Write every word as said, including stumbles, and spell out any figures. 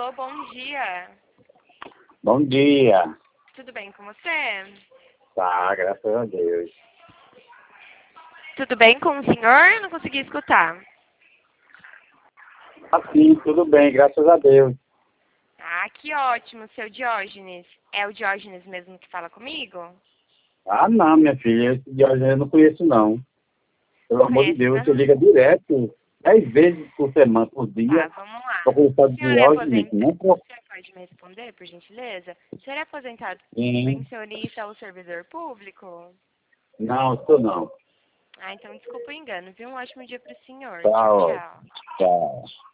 Alô, bom dia. Bom dia. Tudo bem com você? Tá, graças a Deus. Tudo bem com o senhor? Eu não consegui escutar. Assim, tudo bem, graças a Deus. Ah, que ótimo, seu Diógenes. É o Diógenes mesmo que fala comigo? Ah, não, minha filha, esse Diógenes eu não conheço, não. Pelo Não amor de conhece, Deus, você não? liga direto, dez vezes por semana, por Tá, dia, vamos lá. para conversar O de senhor é Diógenes, aposentado? não por... O senhor pode me responder, por gentileza? O senhor é aposentado Sim. pensionista ou servidor público? Não, estou não. Ah, então desculpa o engano, viu? Um ótimo dia para o senhor. Tchau, Tchau. tchau. Tchau.